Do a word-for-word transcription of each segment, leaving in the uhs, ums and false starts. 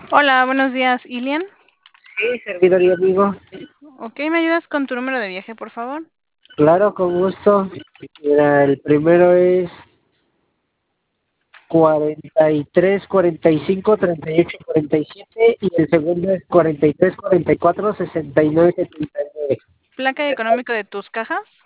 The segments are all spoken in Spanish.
Hola, buenos días, Ilian. Sí, servidor y amigo. Ok, ¿me ayudas con tu número de viaje, por favor? Claro, con gusto. Mira, el primero es cuarenta y tres, cuarenta y cinco, treinta y ocho, cuarenta y siete y el segundo es cuarenta y tres, cuarenta y cuatro, sesenta y nueve, setenta y nueve. Placa y económico de tus cajas.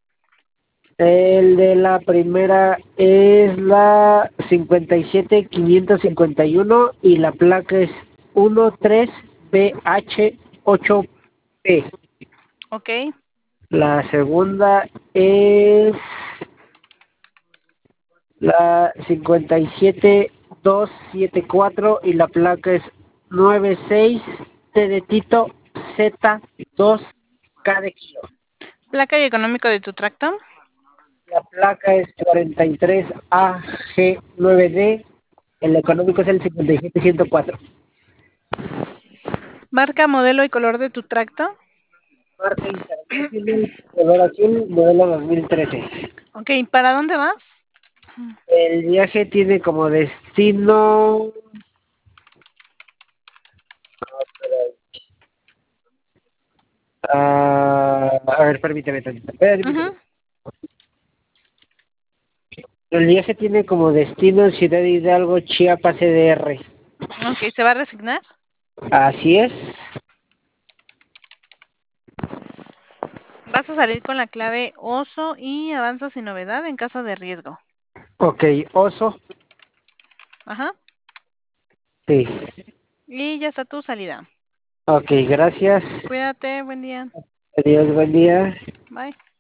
El de la primera es la cincuenta y siete, quinientos cincuenta y uno y la placa es trece B H ocho P. Ok. La segunda es la cincuenta y siete doscientos setenta y cuatro y la placa es noventa y seis T de Tito Z dos K de kilo. Placa y económico de tu tracto. La placa es cuarenta y tres A G nueve D. El económico es el cincuenta y siete ciento cuatro. Marca, modelo y color de tu tracto. Marca International, color azul, modelo dos mil trece. Ok, ¿para dónde vas? El viaje tiene como destino... ah, a ver, permíteme tantito. Permíteme. Ujú. El viaje tiene como destino Ciudad Hidalgo, Chiapas, C D R. Ok, ¿se va a resignar? Así es. Vas a salir con la clave oso y avanza sin novedad en caso de riesgo. Ok, oso. Ajá. Sí. Y ya está tu salida. Ok, gracias. Cuídate, buen día. Adiós, buen día. Bye.